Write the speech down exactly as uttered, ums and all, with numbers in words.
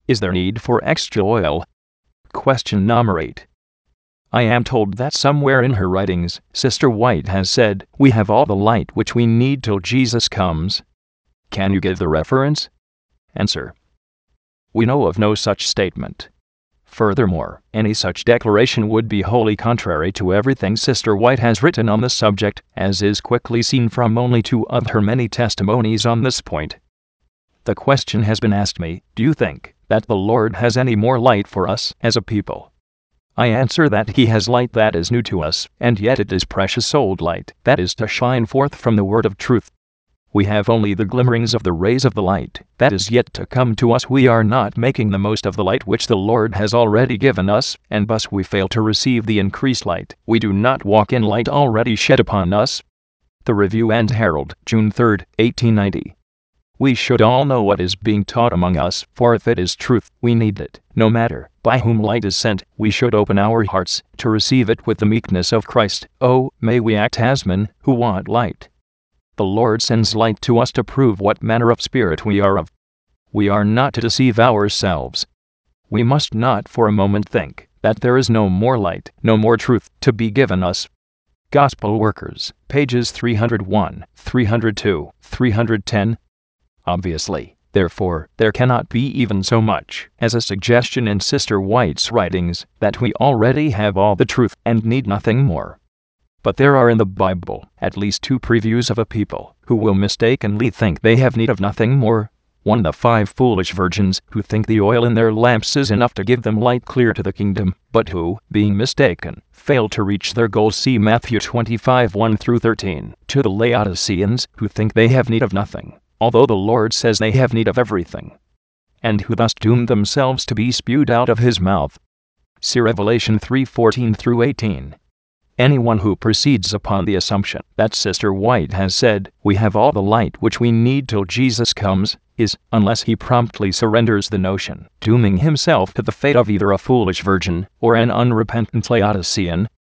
Is there need for extra oil? Question number eight. I am told that somewhere in her writings, Sister White has said, "We have all the light which we need till Jesus comes." Can you give the reference? Answer. We know of no such statement. Furthermore, any such declaration would be wholly contrary to everything Sister White has written on the subject, as is quickly seen from only two of her many testimonies on this point. The question has been asked me, do you think that the Lord has any more light for us as a people? I answer that He has light that is new to us, and yet it is precious old light, that is to shine forth from the word of truth. We have only the glimmerings of the rays of the light that is yet to come to us. We are not making the most of the light which the Lord has already given us, and thus we fail to receive the increased light. We do not walk in light already shed upon us. The Review and Herald, June third, eighteen ninety. We should all know what is being taught among us, for if it is truth, we need it. No matter by whom light is sent, we should open our hearts to receive it with the meekness of Christ. Oh, may we act as men who want light. The Lord sends light to us to prove what manner of spirit we are of. We are not to deceive ourselves. We must not for a moment think that there is no more light, no more truth to be given us. Gospel Workers, pages three hundred one, three hundred two, three hundred ten. Obviously, therefore, there cannot be even so much as a suggestion in Sister White's writings that we already have all the truth and need nothing more. But there are in the Bible at least two previews of a people who will mistakenly think they have need of nothing more. One, the five foolish virgins who think the oil in their lamps is enough to give them light clear to the kingdom, but who, being mistaken, fail to reach their goal. See Matthew twenty-five, one through thirteen. To the Laodiceans who think they have need of nothing, although the Lord says they have need of everything, and who thus doom themselves to be spewed out of His mouth. See Revelation three, fourteen through eighteen. Anyone who proceeds upon the assumption that Sister White has said, "We have all the light which we need till Jesus comes," is, unless he promptly surrenders the notion, dooming himself to the fate of either a foolish virgin or an unrepentant Laodicean